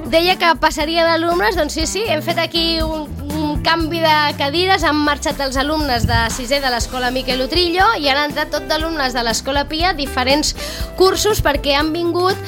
Deia que passaria d'alumnes, doncs sí, hem fet aquí un canvi de cadires, han marxat els alumnes de 6è de l'Escola Miquel Utrillo i han entrat tot d'alumnes de l'Escola Pia, diferents cursos, perquè han vingut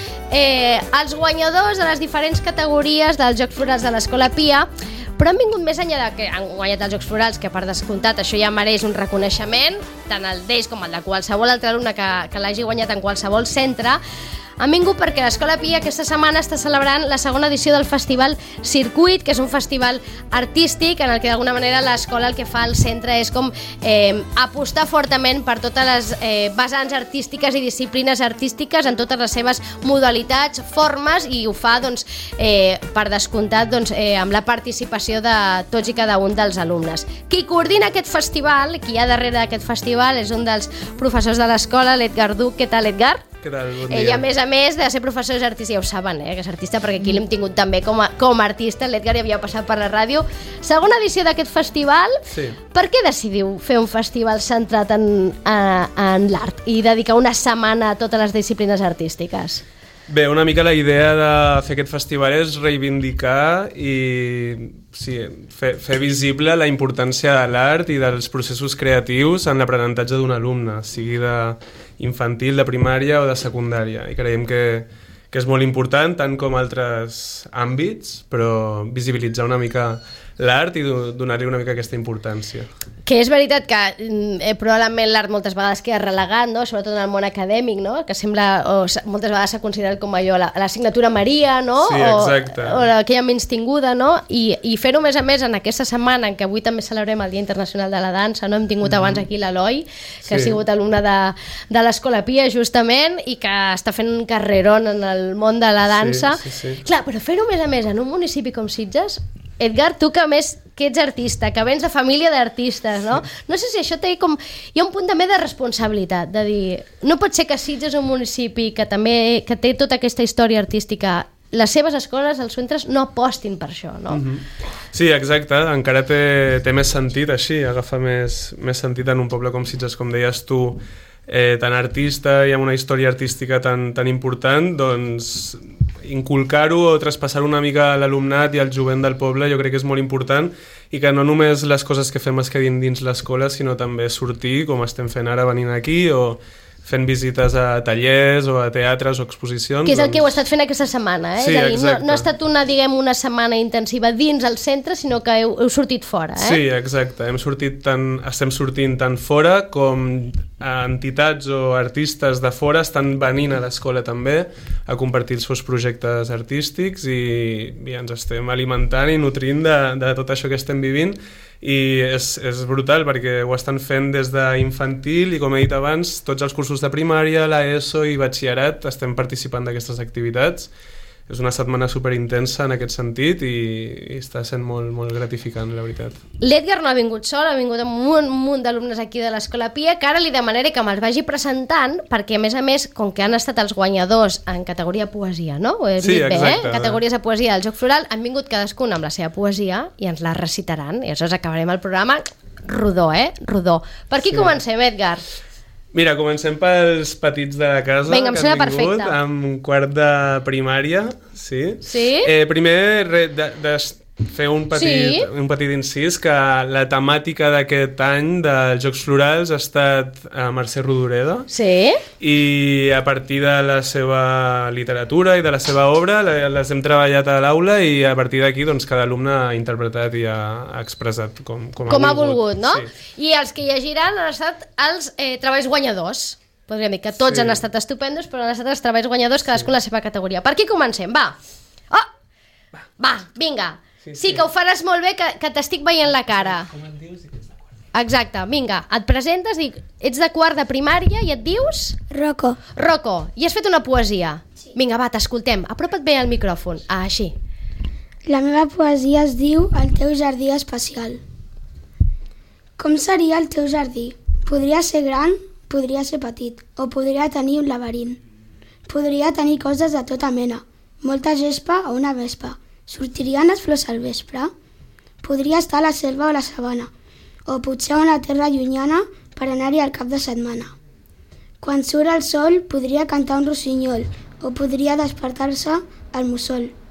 els guanyadors de les diferents categories dels Jocs Florals de l'Escola Pia, però han vingut més enllà de que han guanyat els Jocs Florals, que per descomptat això ja mereix un reconeixement, tant el d'ells com el de qualsevol altre alumne que l'hagi guanyat en qualsevol centre. Han vingut perquè l'Escola Pia aquesta setmana està celebrant la segona edició del Festival Circuit, que és un festival artístic en el que d'alguna manera l'escola el que fa al centre és com apostar fortament per totes les vessants artístiques i disciplines artístiques en totes les seves modalitats, formes, i ho fa doncs, per descomptat doncs, amb la participació de tots i cada un dels alumnes. Qui coordina aquest festival, qui hi ha darrere d'aquest festival, és un dels professors de l'escola, l'Edgar Duc. Què tal, Edgar? Què tal? Bon dia. Ell, a més de ser professor, és artista, ja ho saben, que és artista, perquè aquí l'hem tingut també com a artista. L'Edgar ja havia passat per la ràdio. Segona edició d'aquest festival. Sí. Per què decidiu fer un festival centrat en l'art i dedicar una setmana a totes les disciplines artístiques? Bé, una mica la idea de fer aquest festival és reivindicar i fer visible la importància de l'art i dels processos creatius en l'aprenentatge d'un alumne, sigui d'infantil, de primària o de secundària. I creiem que és molt important, tant com altres àmbits, però visibilitzar una mica l'art i donar-li una mica aquesta importància. Que és veritat que probablement l'art moltes vegades queda relegat, no? Sobretot en el món acadèmic, no? Que sembla, o moltes vegades s'ha considerat com allò l'assignatura Maria, no? Sí, exacte. O aquella menystinguda, no? I fer-ho més a més en aquesta setmana en què avui també celebrem el Dia Internacional de la Dansa, no? Hem tingut abans aquí l'Eloi, que ha sigut alumne de l'Escola Pia justament i que està fent un carrerón en el món de la dansa. Sí. Clar, però fer-ho més a més en un municipi com Sitges, Edgar, tu que més que ets artista, que vens de família d'artistes, no? No sé si això té com... Hi ha un punt també de responsabilitat, de dir, no pot ser que Sitges és un municipi que té tota aquesta història artística, les seves escoles, els centres, no apostin per això, no? Sí, exacte, encara té més sentit així, agafa més sentit en un poble com Sitges, com deies tu, tan artista i amb una història artística tan important, doncs inculcar-ho o traspassar una mica a l'alumnat i al jovent del poble jo crec que és molt important i que no només les coses que fem es quedin dins l'escola, sinó també sortir, com estem fent ara venint aquí, o fent visites a tallers o a teatres o exposicions. Que és el que heu estat fent aquesta setmana, Sí, és a dir, exacte. no ha estat una setmana intensiva dins el centre, sinó que heu sortit fora, Sí, exacte. Estem sortint tant fora com entitats o artistes de fora estan venint a l'escola també a compartir els seus projectes artístics i ens estem alimentant i nutrint de tot això que estem vivint i és brutal perquè ho estan fent des d'infantil i, com he dit abans, tots els cursos de primària, l'ESO i batxillerat estem participant d'aquestes activitats. És una setmana superintensa en aquest sentit i està sent molt, molt gratificant, la veritat. L'Edgar no ha vingut sol, ha vingut amb un munt d'alumnes aquí de l'Escola Pia, que ara li demanaré que me'ls vagi presentant, perquè a més, com que han estat els guanyadors en categoria poesia, no? Ho he dit bé, exacte. Categories de poesia del Joc Floral, han vingut cadascun amb la seva poesia i ens la recitaran, i aleshores acabarem el programa rodó, rodó. Per aquí comencem, Edgar? Mira, comencem pels petits de la casa. Vinga, em que sembla han vingut perfecte. amb quart de primària, sí. Sí? Primer, de fer un petit incís, que la temàtica d'aquest any dels Jocs Florals ha estat Mercè Rodoreda. Sí? I a partir de la seva literatura i de la seva obra les hem treballat a l'aula i a partir d'aquí doncs, cada alumne ha interpretat i ha expressat com ha volgut, no? Sí. I els que llegiran han estat els treballs guanyadors. Podríem dir que tots han estat estupendos, però han estat els treballs guanyadors, cadascun la seva categoria. Per aquí comencem, va! Va, vinga! Sí, que ho faràs molt bé, que t'estic veient la cara. Com et dius i que ets de quart? Exacte, vinga, et presentes, ets de quart de primària i et dius? Rocco. Rocco, i has fet una poesia? Sí. Vinga, va, t'escoltem, apropa't bé al micròfon. Així. La meva poesia es diu El teu jardí especial. Com seria el teu jardí? Podria ser gran, podria ser petit, o podria tenir un laberint. Podria tenir coses de tota mena, molta gespa o una vespa. Sortirien les flors al vespre? Podria estar a la selva o la sabana, o potser a una terra llunyana per anar-hi al cap de setmana. Quan surt el sol podria cantar un rossinyol, o podria despertar-se el mussol.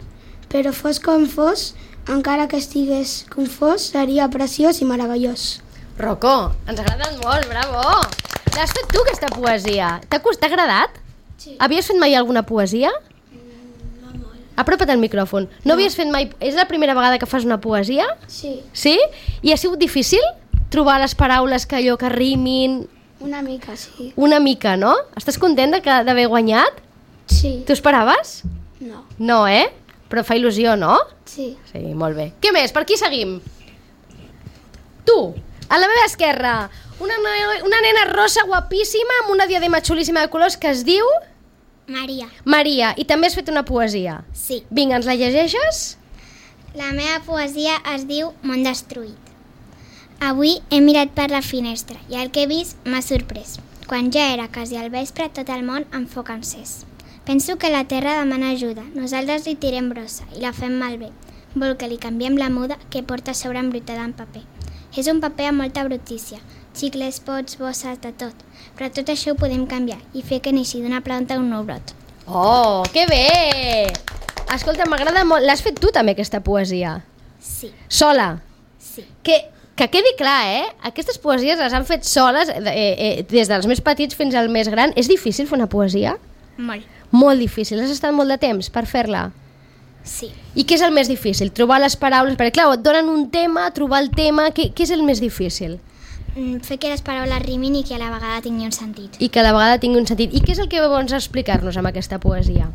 però fos com fos, encara que estigués confós, seria preciós i meravellós. Rocco, ens ha agradat molt, bravo! L'has fet tu, aquesta poesia? T'ha agradat? Sí. Havies fet mai alguna poesia? No molt. Apropa't al micròfon. No havies fet mai... És la primera vegada que fas una poesia? Sí. Sí? I ha sigut difícil trobar les paraules que allò que rimin? Una mica, sí. Una mica, no? Estàs content d'haver guanyat? Sí. T'ho esperaves? No. No, Però fa il·lusió, no? Sí. Sí, molt bé. Què més? Per qui seguim? Tu, a la meva esquerra, una nena rossa guapíssima amb una diadema xulíssima de colors que es diu... Maria. Maria, i també has fet una poesia. Sí. Vinga, ens la llegeixes? La meva poesia es diu Món destruït. Avui he mirat per la finestra i el que he vist m'ha sorprès. Quan ja era quasi al vespre, tot el món en foc encès. Penso que la terra demana ajuda, nosaltres li tirem brossa i la fem malbé. Vol que li canviem la muda que porta a sobre embrutada en paper. És un paper amb molta brutícia, xicles, pots, bosses, de tot. Però tot això ho podem canviar i fer que neixi d'una planta un nou brot. Oh, que bé! Escolta, m'agrada molt. L'has fet tu també, aquesta poesia? Sí, Sola? sí. Que quedi clar, Aquestes poesies les han fet soles, des dels més petits fins al més gran. És difícil fer una poesia? Molt. Molt difícil. Has estat molt de temps per fer-la? Sí. I què és el més difícil? Trobar les paraules? Perquè, clar, et donen un tema, trobar el tema... Què és el més difícil? Fer que les paraules rimin i que a la vegada tingui un sentit. I que a la vegada tingui un sentit. I què és el que vols explicar-nos amb aquesta poesia?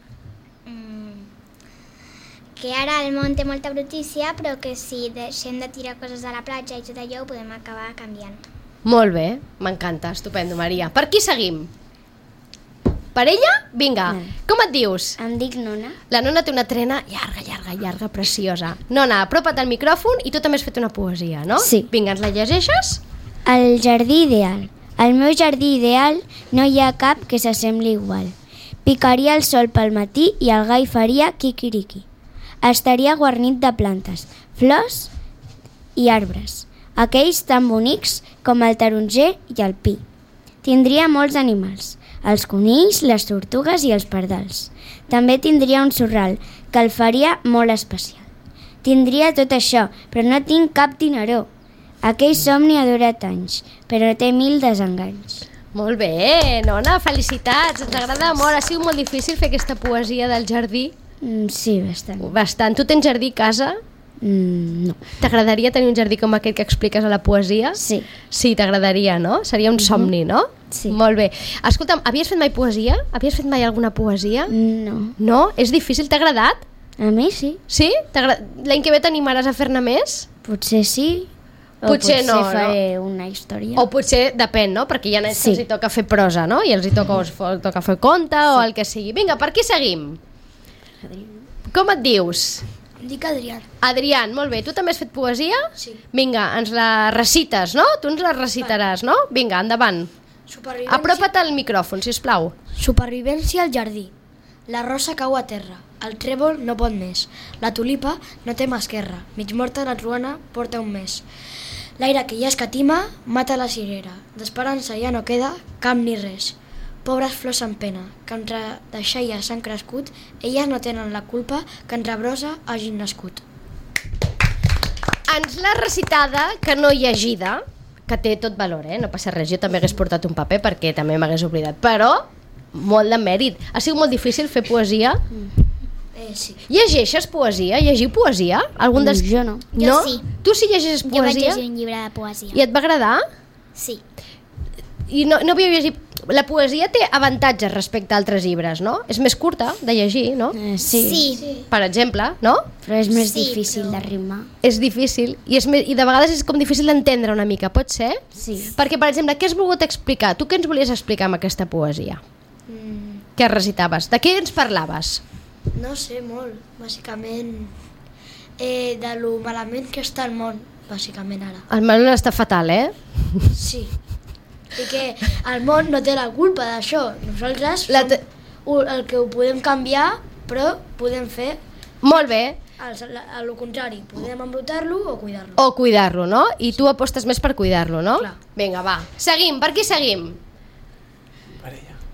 Que ara el món té molta brutícia, però que si deixem de tirar coses a la platja i tot allò ho podem acabar canviant. Molt bé, m'encanta, estupendo, Maria. Per qui seguim? Per ella? Vinga. Com et dius? Em dic Nona. La Nona té una trena llarga, preciosa. Nona, apropa't al micròfon i tu també has fet una poesia, no? Sí. Vinga, ens la llegeixes? El jardí ideal. Al meu jardí ideal no hi ha cap que s'assembli igual. Picaria el sol pel matí i el gai faria quiquiriqui. Estaria guarnit de plantes, flors i arbres, aquells tan bonics com el taronger i el pi. Tindria molts animals, els conills, les tortugues i els pardals. També tindria un sorral, que el faria molt especial. Tindria tot això, però no tinc cap dineró. Aquell somni ha durat anys, però té 1000 desenganys. Molt bé, Nona, felicitats, ens agrada molt. Ha sigut molt difícil fer aquesta poesia del jardí? Sí, bastant. Bastant. Tu tens jardí a casa? No. T'agradaria tenir un jardí com aquest que expliques a la poesia? Sí. Sí, t'agradaria, no? Seria un somni, no? Sí. Molt bé. Escolta'm, havies fet mai poesia? Havies fet mai alguna poesia? No. No? És difícil? T'ha agradat? A mi sí. Sí? L'any que ve t'animaràs a fer-ne més? Potser sí. Potser no, faré una història. O potser depèn, no? Perquè hi ha nens que els hi toca fer prosa, no? I els hi toca fer conte o el que sigui. Vinga, per qui seguim? Com et dius? Em dic Adrián. Adrián, molt bé. Tu també has fet poesia? Sí. Vinga, ens la recites, no? Tu ens la recitaràs, no? Vinga, endavant. Apropa't al micròfon, sisplau. Supervivència al jardí. La rosa cau a terra. El trèvol no pot més. La tulipa no té mà esquerra. Mig morta la truana porta un mes. L'aire que ja escatima mata la cirera. D'esperança ja no queda cap ni res. Pobres flors en pena, que entre deixalles s'han crescut, elles no tenen la culpa que entre brossa hagin nascut. Ens l'ha recitada, que no llegida, que té tot valor, no passa res. Jo també hagués portat un paper perquè també m'hagués oblidat, però molt de mèrit. Ha sigut molt difícil fer poesia? Sí. Llegeixes poesia? Llegiu poesia? Algun dels... Jo no. Jo no? sí. Tu sí llegeixes Jo vaig poesia? llegir un llibre de poesia. I et va agradar? Sí. I no havia llegit... La poesia té avantatges respecte a altres llibres, no? És més curta de llegir, no? Sí. Per exemple, no? Però és més Sí, difícil però- de rimar. És difícil. I de vegades és com difícil d'entendre una mica, pot ser? Sí. Perquè, per exemple, què has volgut explicar? Tu què ens volies explicar amb aquesta poesia? Què recitaves? De què ens parlaves? No sé, molt. Bàsicament, de lo malament que està el món, bàsicament ara. El Manuel està fatal, Sí. I que el món no té la culpa d'això. Nosaltres el que ho podem canviar, però podem fer Molt bé. a lo contrari. Podem embrutar-lo o cuidar-lo. O cuidar-lo, no? I tu apostes més per cuidar-lo, no? Clar. Vinga, va. Seguim. Per qui seguim? Per ella.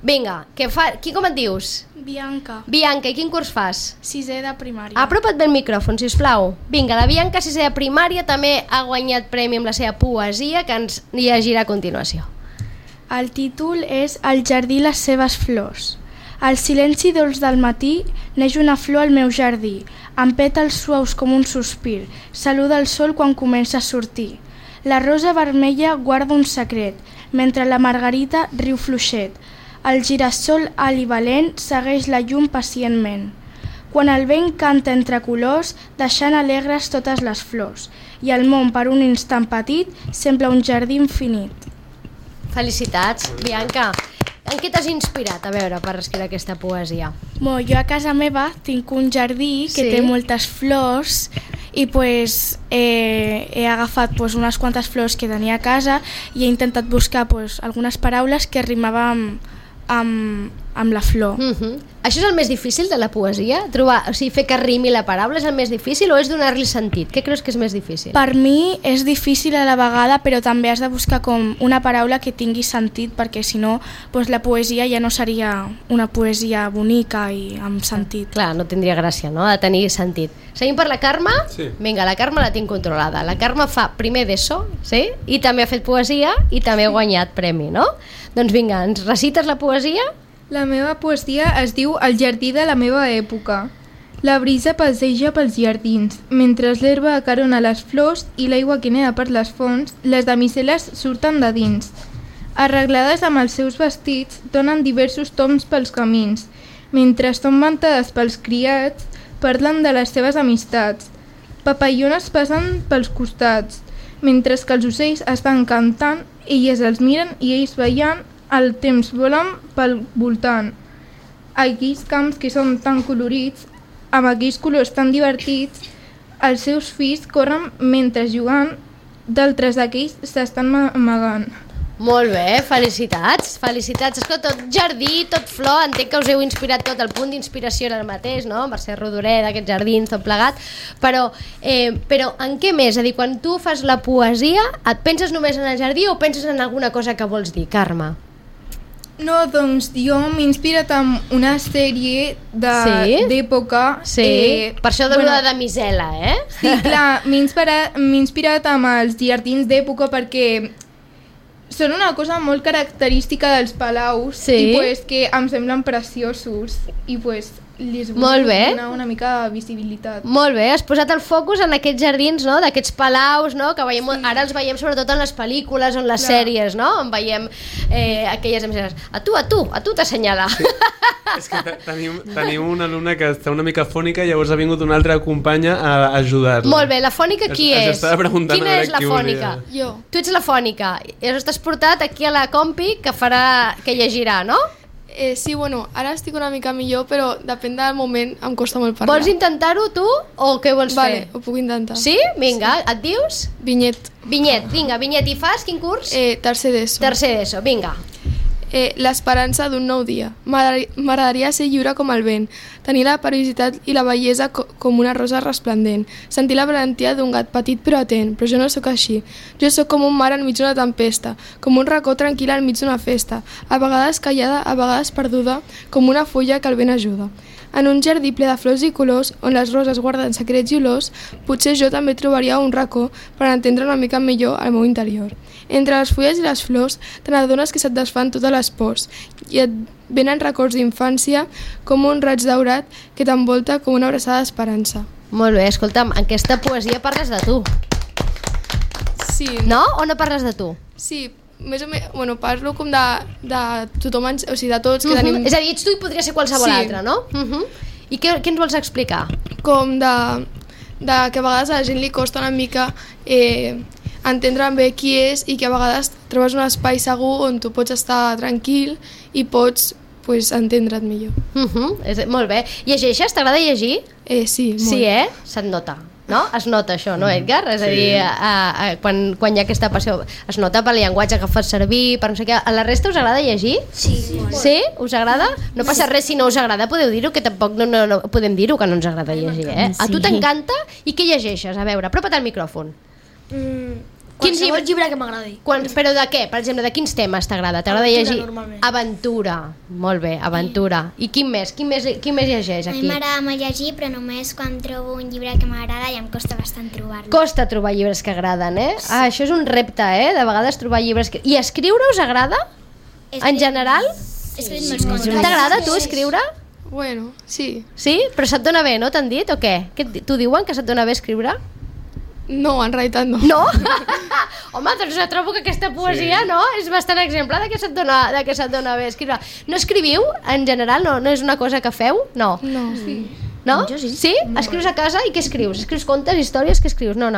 Vinga, com et dius? Bianca, Bianca, i quin curs fas? 6è de primària. Apropa't bé el micròfon, sisplau. Vinga, la Bianca, 6è de primària, també ha guanyat premi amb la seva poesia, que ens llegirà a continuació. El títol és El jardí i les seves flors. Al silenci dolç del matí neix una flor al meu jardí, amb pètals suaus com un sospir, saluda el sol quan comença a sortir. La rosa vermella guarda un secret, mentre la margarita riu fluixet. El girassol alt i valent segueix la llum pacientment. Quan el vent canta entre colors, deixant alegres totes les flors, i el món per un instant petit sembla un jardí infinit. Felicitats, Bianca. En què t'has inspirat, a veure, per escriure aquesta poesia? Jo a casa meva tinc un jardí que té moltes flors i he agafat unes quantes flors que tenia a casa i he intentat buscar algunes paraules que rimaven amb la flor. Això és el més difícil de la poesia? Fer que rimi la paraula és el més difícil o és donar-li sentit? Què creus que és més difícil? Per mi és difícil a la vegada, però també has de buscar com una paraula que tingui sentit, perquè si no la poesia ja no seria una poesia bonica i amb sentit. Clar, no tindria gràcia, no? Ha de tenir sentit. Seguim per la Carme? Sí. Vinga, la Carme la tinc controlada. La Carme fa primer d'ESO, sí? I també ha fet poesia i també ha guanyat premi, no? Doncs vinga, ens recites la poesia? La meva poesia es diu El jardí de la meva època. La brisa passeja pels jardins, mentre l'herba acarona les flors i l'aigua que neda per les fonts, les damisel·les surten de dins. Arreglades amb els seus vestits, donen diversos toms pels camins. Mentre són ventades pels criats, parlen de les seves amistats. Papallones passen pels costats, mentre que els ocells estan cantant, elles els miren i ells veient, el temps volen pel voltant. Aquells camps que són tan colorits, amb aquells colors tan divertits, els seus fills corren mentre jugant, d'altres d'aquells s'estan amagant. Molt bé, felicitats, felicitats. Escolta, tot jardí, tot flor, entenc que us heu inspirat tot, el punt d'inspiració era el mateix, no? Mercè Rodoreda, aquests jardins, tot plegat, però en què més? És a dir, quan tu fas la poesia, et penses només en el jardí o penses en alguna cosa que vols dir, Carme? No, doncs jo m'he inspirat en una sèrie d'època. Sí, per això de la damisel·la, eh? Sí, clar, m'he inspirat amb els jardins d'època perquè són una cosa molt característica dels palaus i que em semblen preciosos i li vull donar una mica de visibilitat. Molt bé, has posat el focus en aquests jardins, no? D'aquests palaus, no? Que veiem, ara els veiem sobretot en les pel·lícules o en les sèries, no? On veiem aquelles damisel·les. A tu t'assenyala. Sí. És que tenim una alumna que està una mica fònica i llavors ha vingut una altra companya a ajudar-la. Molt bé, la fònica qui és? Quina és la fònica? Jo. Tu ets la fònica. I llavors t'has portat aquí a la compi que llegirà, no? Sí, bueno, ara estic una mica millor, però depèn del moment, em costa molt parlar. Vols intentar-ho tu o què vols fer? Vale, ho puc intentar. Sí? Vinga, et dius? Vinyet. Vinyet, vinga, Vinyet. I fas quin curs? Tercer d'ESO. Tercer d'ESO, vinga. L'esperança d'un nou dia. M'agradaria ser lliure com el vent, tenir la perillositat i la bellesa com una rosa resplendent, sentir la valentia d'un gat petit però atent, però jo no sóc així. Jo sóc com un mar enmig d'una tempesta, com un racó tranquil enmig d'una festa, a vegades callada, a vegades perduda, com una fulla que el vent ajuda. En un jardí ple de flors i colors, on les roses guarden secrets i olors, potser jo també trobaria un racó per entendre una mica millor el meu interior. Entre les fulles i les flors, te n'adones que se't desfan totes les pors i et venen records d'infància com un raig daurat que t'envolta com una abraçada d'esperança. Molt bé, escolta'm, en aquesta poesia parles de tu. Sí. No? O no parles de tu? Sí, més o menys, bueno, parlo com de tothom, o sigui, de tots que tenim... És a dir, ets tu i podria ser qualsevol altre, no? I què ens vols explicar? Com de que a vegades a la gent li costa una mica entendre bé qui és i que a vegades trobes un espai segur on tu pots estar tranquil i pots entendre't millor. Molt bé. Llegeixes? T'agrada llegir? Sí, molt. Sí, Se't nota. No? Es nota això, no, Edgar? És a dir, quan hi ha aquesta passió, es nota pel llenguatge que fas servir, per no sé què. A la resta us agrada llegir? Sí. Sí? Us agrada? No passa res si no us agrada, podeu dir-ho, que tampoc no podem dir-ho que no ens agrada llegir, A tu t'encanta? I què llegeixes? A veure, apropa't al micròfon. Qualsevol llibre que m'agradi. Però de què? Per exemple, de quins temes t'agrada? T'agrada llegir? Normalment. Aventura. Molt bé, aventura. I quin més? Quin més llegeix A mi aquí? m'agrada molt llegir, però només quan trobo un llibre que m'agrada i em costa bastant trobar-lo. Costa trobar llibres que agraden, eh? Ah, això és un repte, eh? De vegades trobar llibres... I escriure us agrada? En general? He escrit molts contes. T'agrada a tu escriure? Bueno, sí. Sí? Però se't dona bé, no? T'han dit o què? T'ho diuen que se't dona bé escriure? No, en realitat no. No? Home, doncs jo trobo que aquesta poesia, Sí. no? És bastant exemple de que se't dona bé escriure. No escriviu, en general? No és una cosa que feu? No. No. Sí. No? Jo sí. Sí? Escrius a casa i què escrius? Escrius contes, històries, què escrius? No.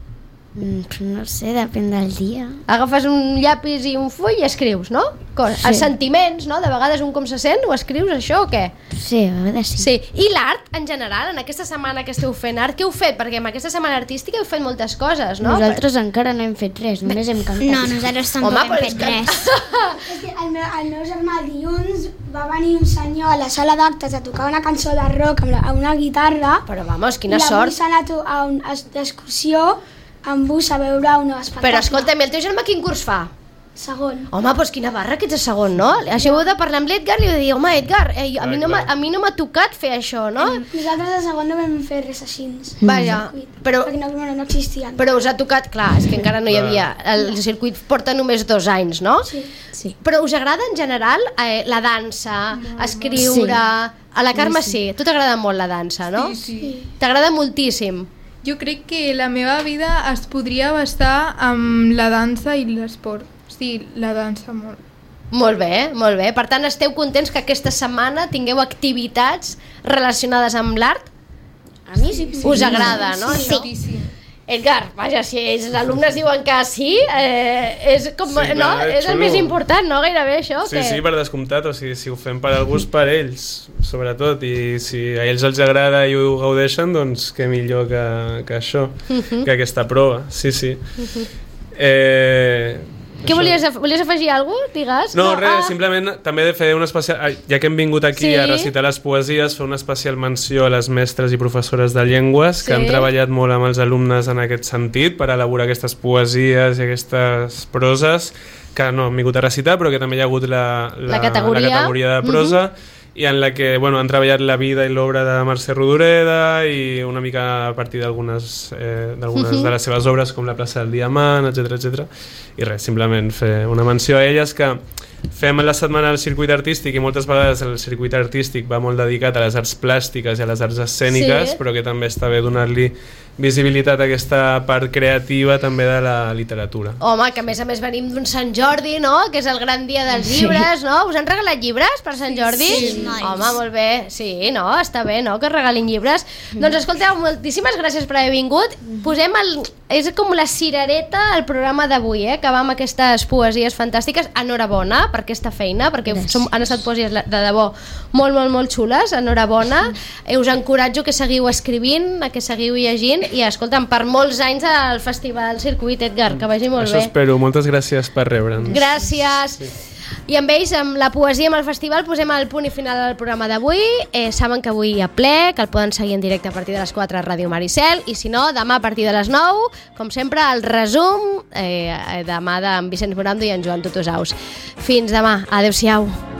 No sé, depèn del dia. Agafes un llapis i un full i escrius, no? Sí. Els sentiments, no? De vegades un com se sent, ho escrius, això o què? Sí, a vegades sí. Sí. I l'art, en general, en aquesta setmana que esteu fent art, què heu fet? Perquè en aquesta setmana artística heu fet moltes coses, no? Nosaltres encara no hem fet res, només hem cantat. No, nosaltres tampoc Home, però hem és fet que- res. És que el meu germà el dilluns va venir un senyor a la sala d'actes a tocar una cançó de rock amb una guitarra. Però vamos, quina I avui sort. s'ha anat a una excursió amb bus a veure un espectacle. Però escolta'm, el teu germà quin curs fa? Segon. Home, doncs quina barra que ets a segon, no? Això heu de parlar amb l'Edgar i li heu de dir, home, Edgar, a mi no m'ha tocat fer això, no? Nosaltres a segon no vam fer res així. Vaja, però Perquè no existien. us ha tocat, clar, és que encara no hi havia, el circuit porta només 2 anys, no? Sí. Però us agrada en general la dansa, escriure... A la Carme sí, a tu t'agrada molt la dansa, no? Sí. T'agrada moltíssim. Jo crec que la meva vida es podria bastar amb la dansa i l'esport. Sí, la dansa molt. Molt bé, molt bé. Per tant, esteu contents que aquesta setmana tingueu activitats relacionades amb l'art? A mi sí. Us agrada, no? Sí. Això? Sí. Edgar, vaja, si els alumnes diuen que sí, és com, Sí, no? clar, És el xulo. més important, no? Gairebé això. Sí, que... sí, per descomptat, o sigui, si ho fem per algú és per ells, sobretot, i si a ells els agrada i ho gaudeixen, doncs què millor que això, que aquesta prova, sí, sí. Què volies afegir alguna cosa? Digues. No, res, simplement també he de fer una especial... Ja que hem vingut aquí Sí. a recitar les poesies, fer una especial menció a les mestres i professores de llengües que Sí. han treballat molt amb els alumnes en aquest sentit per elaborar aquestes poesies i aquestes proses que no han vingut a recitar, però que també hi ha hagut la categoria de prosa i en la que han treballat la vida i l'obra de Mercè Rodoreda i una mica a partir d'algunes de les seves obres com La plaça del Diamant, etc. I res, simplement fer una menció a elles que fem la setmana al circuit artístic i moltes vegades el circuit artístic va molt dedicat a les arts plàstiques i a les arts escèniques, Sí. però que també està bé donar-li visibilitat a aquesta part creativa també de la literatura. Home, que a més venim d'un Sant Jordi, no? Que és el gran dia dels llibres, no? Us han regalat llibres per Sant Jordi? Sí, molts. Home, molt bé. Sí, no? Està bé, no? Que regalin llibres. Doncs escolteu, moltíssimes gràcies per haver vingut. Posem és com la cirereta al programa d'avui, que va amb aquestes poesies fantàstiques. Enhorabona per aquesta feina, perquè han estat poesies de debò molt, molt, molt xules. Enhorabona. Us encoratjo que seguiu escrivint, que seguiu llegint i escolta'm, per molts anys al Festival Circuit, Edgar, que vagi molt Això bé. espero, moltes gràcies per rebre'ns. Gràcies. I amb ells, amb la poesia amb el festival, posem el punt i final al programa d'avui. Saben que avui hi ha ple, que el poden seguir en directe a partir de les 4 a Ràdio Maricel, i si no, demà a partir de les 9, com sempre, el resum demà d'en Vicenç Morando i en Joan Tutusaus. Fins demà. Adéu-siau.